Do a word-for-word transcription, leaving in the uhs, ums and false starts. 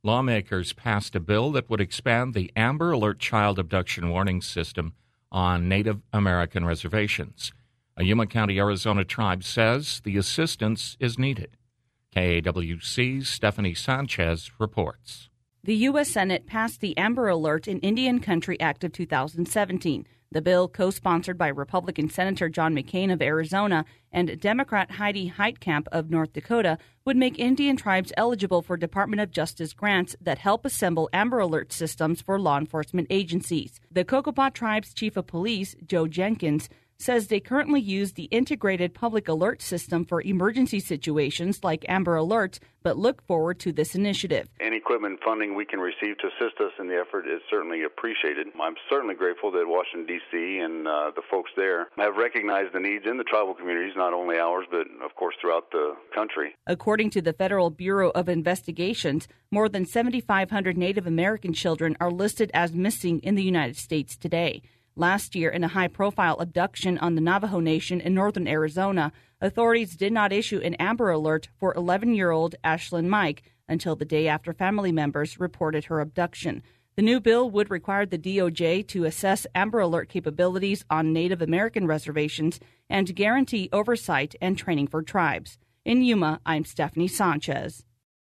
Lawmakers passed a bill that would expand the Amber Alert child abduction warning system on Native American reservations. A Yuma County, Arizona tribe says the assistance is needed. K A W C's Stephanie Sanchez reports. The U S. Senate passed the Amber Alert in Indian Country Act of two thousand seventeen. The bill, co-sponsored by Republican Senator John McCain of Arizona and Democrat Heidi Heitkamp of North Dakota, would make Indian tribes eligible for Department of Justice grants that help assemble Amber Alert systems for law enforcement agencies. The Cocopah Tribe's Chief of Police, Joe Jenkins, says they currently use the Integrated Public Alert System for emergency situations like Amber Alerts, but look forward to this initiative. Any equipment funding we can receive to assist us in the effort is certainly appreciated. I'm certainly grateful that Washington, D C and uh, the folks there have recognized the needs in the tribal communities, not only ours, but of course throughout the country. According to the Federal Bureau of Investigations, more than seventy-five hundred Native American children are listed as missing in the United States today. Last year, in a high-profile abduction on the Navajo Nation in northern Arizona, authorities did not issue an Amber Alert for eleven-year-old Ashlyn Mike until the day after family members reported her abduction. The new bill would require the D O J to assess Amber Alert capabilities on Native American reservations and guarantee oversight and training for tribes. In Yuma, I'm Stephanie Sanchez.